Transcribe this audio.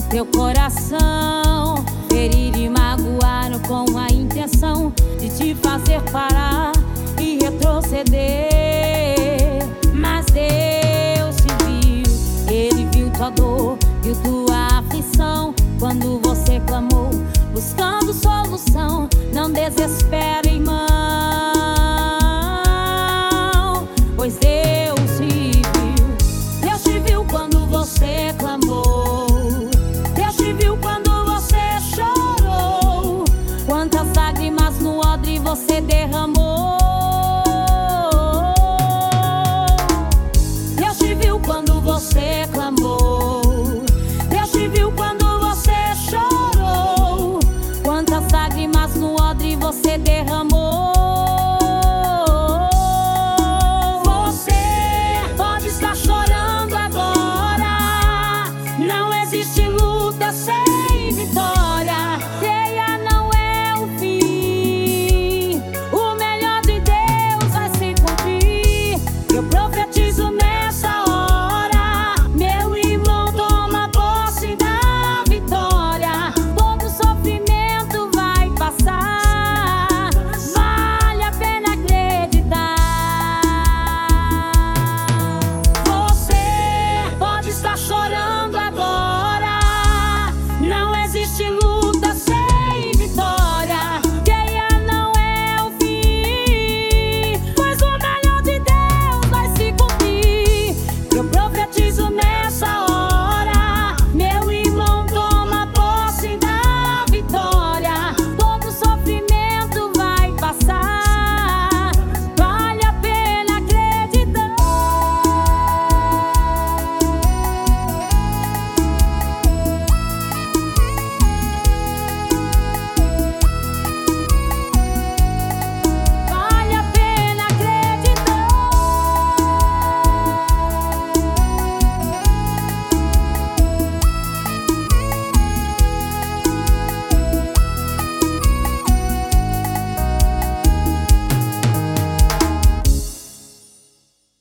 teu coração, ferir e magoar com a intenção de te fazer parar e retroceder. Mas Deus te viu, Ele viu tua dor, viu tua aflição quando você clamou, buscando solução. Não desespere,